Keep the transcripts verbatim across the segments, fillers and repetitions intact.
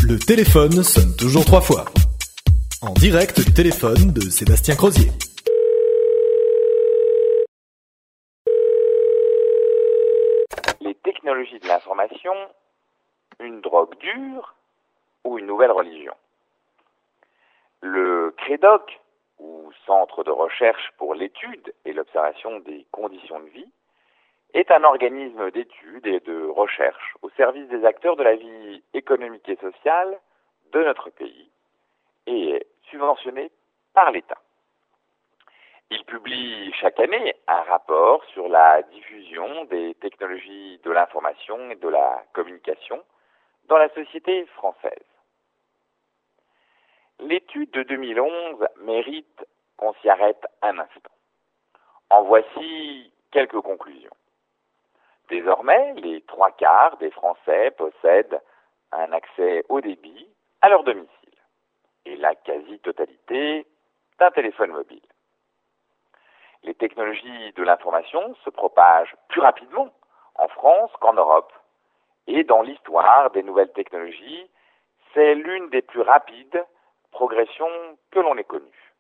Le téléphone sonne toujours trois fois. En direct du téléphone de Sébastien Crozier. Les technologies de l'information, une drogue dure ou une nouvelle religion? Le CREDOC, ou Centre de recherche pour l'étude et l'observation des conditions de vie, est un organisme d'étude et de recherche au service des acteurs de la vie économique et sociale de notre pays et est subventionné par l'État. Il publie chaque année un rapport sur la diffusion des technologies de l'information et de la communication dans la société française. L'étude de deux mille onze mérite qu'on s'y arrête un instant. En voici quelques conclusions. Désormais, les trois quarts des Français possèdent un accès haut débit à leur domicile et la quasi-totalité d'un téléphone mobile. Les technologies de l'information se propagent plus rapidement en France qu'en Europe. Et dans l'histoire des nouvelles technologies, c'est l'une des plus rapides progressions que l'on ait connues.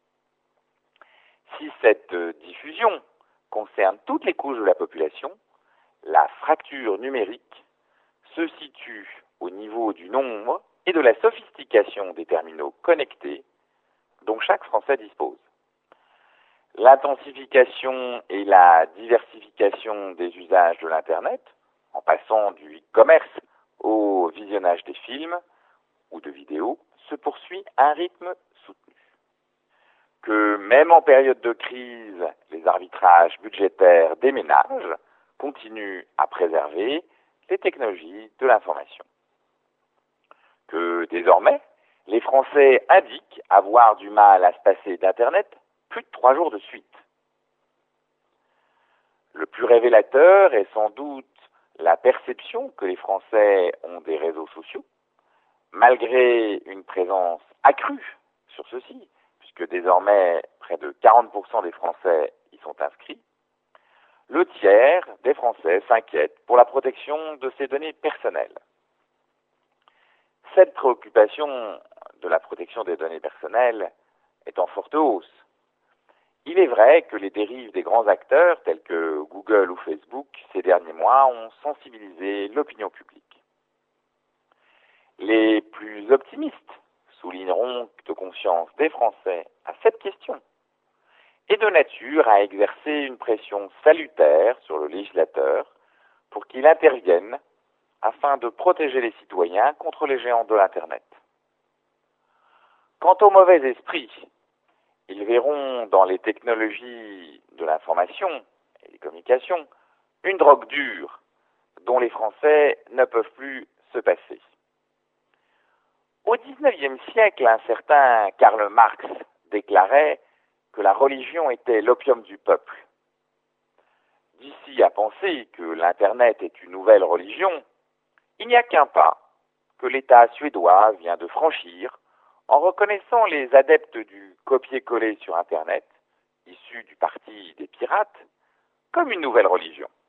Si cette diffusion concerne toutes les couches de la population, la fracture numérique se situe au niveau du nombre et de la sophistication des terminaux connectés dont chaque Français dispose. L'intensification et la diversification des usages de l'Internet, en passant du e-commerce au visionnage des films ou de vidéos, se poursuit à un rythme soutenu. Que même en période de crise, les arbitrages budgétaires des ménages continuent à préserver les technologies de l'information. Que désormais, les Français indiquent avoir du mal à se passer d'Internet plus de trois jours de suite. Le plus révélateur est sans doute la perception que les Français ont des réseaux sociaux, malgré une présence accrue sur ceux-ci, puisque désormais près de quarante pour cent des Français y sont inscrits. Le tiers des Français s'inquiète pour la protection de ses données personnelles. Cette préoccupation de la protection des données personnelles est en forte hausse. Il est vrai que les dérives des grands acteurs tels que Google ou Facebook ces derniers mois ont sensibilisé l'opinion publique. Les plus optimistes souligneront que de conscience des Français à cette question est de nature à exercer une pression salutaire sur le législateur pour qu'il intervienne afin de protéger les citoyens contre les géants de l'Internet. Quant aux mauvais esprits, ils verront dans les technologies de l'information et des communications une drogue dure dont les Français ne peuvent plus se passer. Au dix-neuvième siècle, un certain Karl Marx déclarait que la religion était l'opium du peuple. D'ici à penser que l'Internet est une nouvelle religion, il n'y a qu'un pas que l'État suédois vient de franchir en reconnaissant les adeptes du copier-coller sur Internet, issus du parti des pirates, comme une nouvelle religion.